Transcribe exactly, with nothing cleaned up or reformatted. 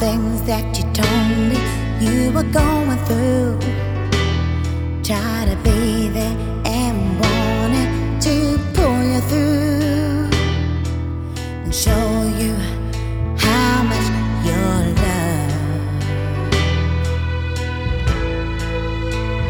things that you told me you were going through. Try to be there and wanted to pull you through and show you